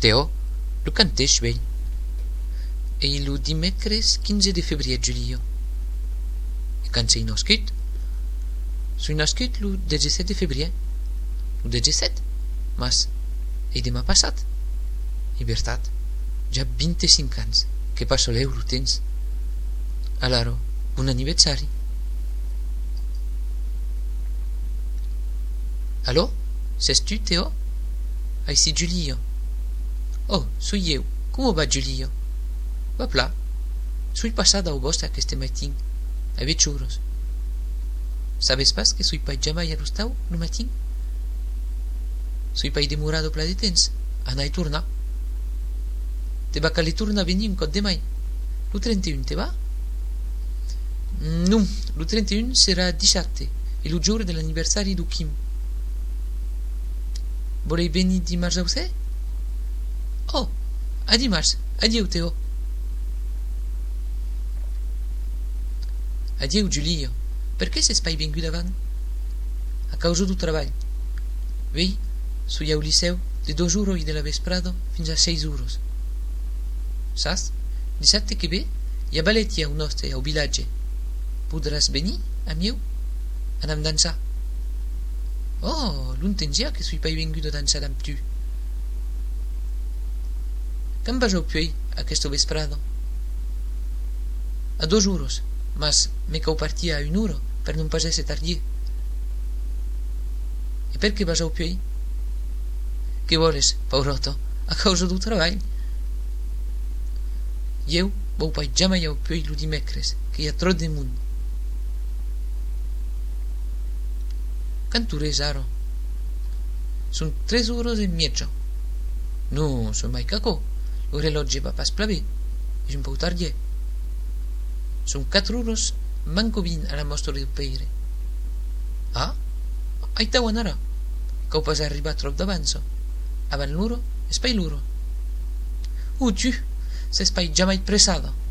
Teo, lo canteix vell. E lo dimecres 15 de febrer, Julio. E quand sei nascut? Sui nascut lo 17 de febrer. Lo 17? Mas, e demà passat? E veritat, ja 25 anys que passo l'euro temps. Allora, buon anniversari. Allo? Sei tu, Teo? Ai si Giulio. Oh, sui eu. Come va Giulio? Va pla. Sui passat au vostra aquest matin. A veciuros. Sabes pas que sui pai jamai arrostau no matin? Sui pai demorado pla de temps. Anai torna. Te va cali torna venir un cot de mai. Lo 31 te va? Non, lo 31 sarà 17 e lo giorno dell'anniversario di Kim. Vorrei venire dimarts a você? Oh, a dimarts. Adieu, Teo. Adieu, Giulio. Perché sei spai vengut avant? A causa do trabalho. Vei, sui ao liceu de 2 euros de la vesprada fins a 6 euros. Saps? Dissabte que ve hi ha ballet au nostre au vilatge. Podràs venir amb eu? Anam dansar. Oh, l'entendia que sui pai vengut a dansar amb tu. Quand vas au puei aquesta vesprada? A 2 euros, mas me cau partia a 1 euro per non pas ésser tardier. E perché vas au puei? Che voles, pauroto, a causa do treball. Eu vau pai jamai au puei lo dimecres, que hi ha trop de món. Canturés aro. Sunt 3 euros e mezzo. No, son mai caco. Lo relogge va pas plavé. És un pau tardier. Son 4 euros manco 20 a la mostra del peire. Ah? Ai tau anara. Cau pas arribar trop d'avanço. Avant l'uro, espai l'uro. Tu, s'espai jamai pressada.